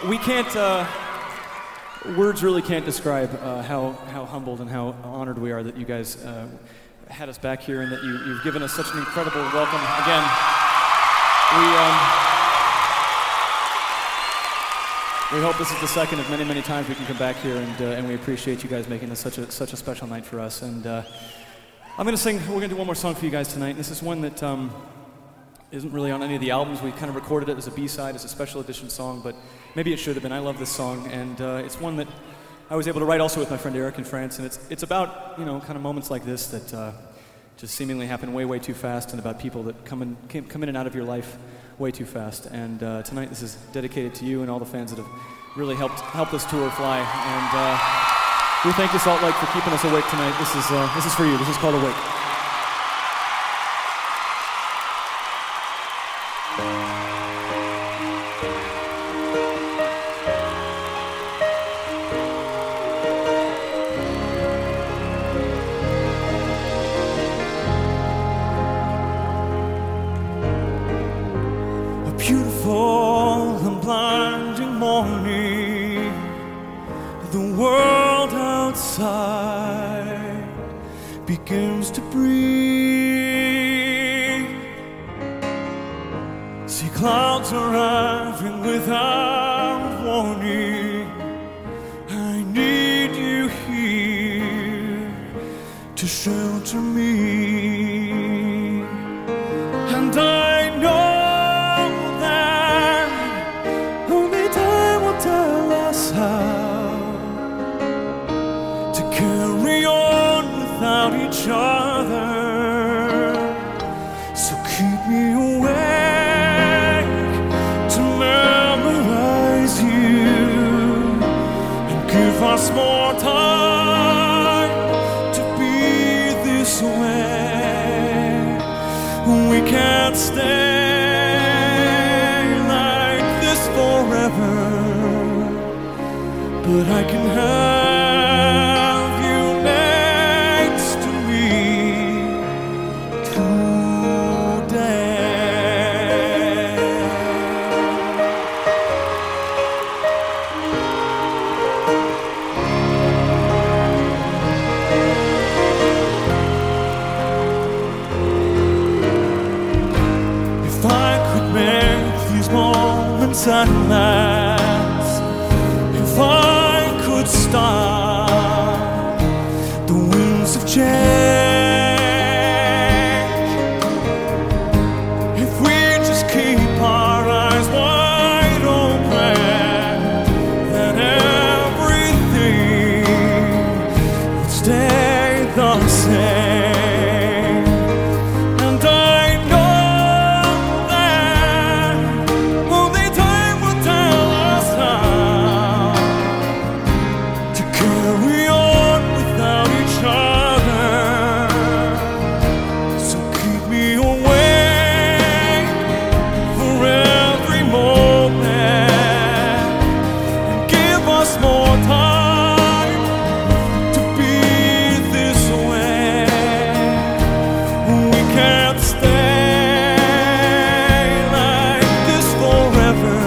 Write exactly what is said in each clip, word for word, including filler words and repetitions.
We can't, uh, words really can't describe uh, how, how humbled and how honored we are that you guys uh, had us back here and that you, you've given us such an incredible welcome. Again, we, um, we hope this is the second of many, many times we can come back here, and, uh, and we appreciate you guys making this such a, such a special night for us. And uh, I'm going to sing, we're going to do one more song for you guys tonight. This is one that um, isn't really on any of the albums. We kind of recorded it as a B-side, as a special edition song, but maybe it should have been. I love this song, and uh, it's one that I was able to write also with my friend Eric in France, and it's it's about, you know, kind of moments like this that uh, just seemingly happen way, way too fast, and about people that come in, come in and out of your life way too fast. And uh, tonight this is dedicated to you and all the fans that have really helped helped this tour fly. And uh, we thank you, Salt Lake, for keeping us awake tonight. This is uh, this is for you. This is called Awake. Beautiful and blinding morning, the world outside begins to breathe. See clouds arriving without warning. I need you here to shelter me, and I know to carry on without each other. So keep me awake to memorize you, and give us more time to be this way. We can't stay like this forever, but I can have you next to me today. If I could make these moments last, if I could stop the winds of change, if we just keep our eyes wide open, then everything would stay the same. And I know that only time will tell us how to carry on without each other. So keep me awake for every moment, and give us more time to be this way. We can't stay like this forever,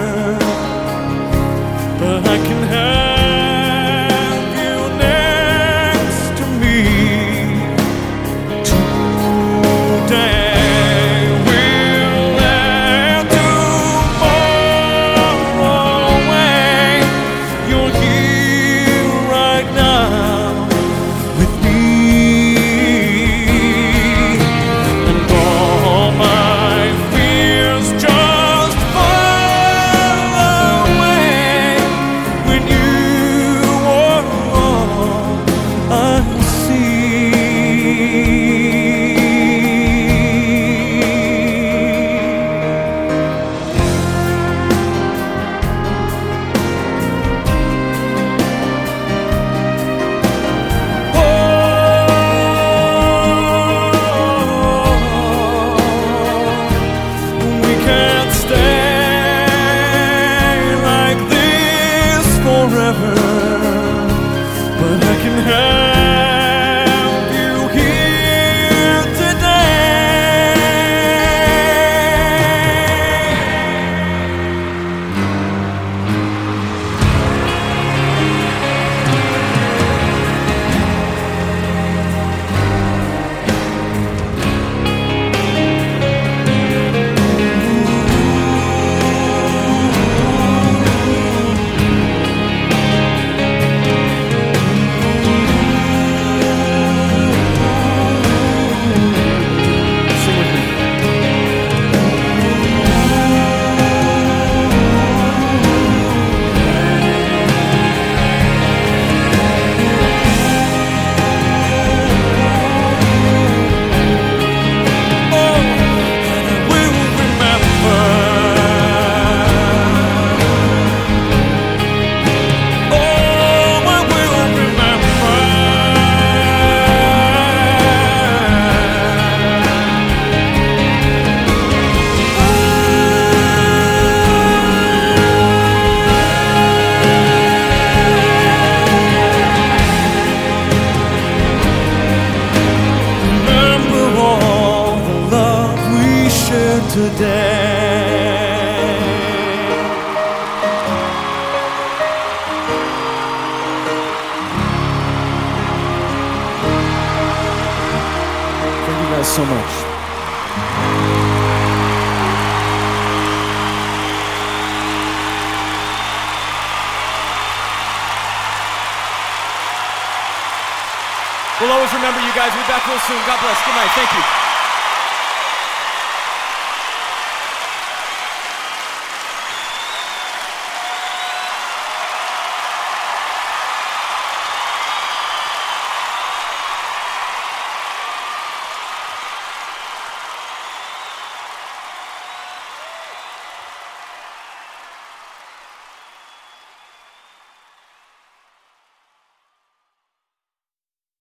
but I can have forever, but I can have you here today. so much. We'll always remember you guys. We'll be back real soon. God bless. Good night. Thank you.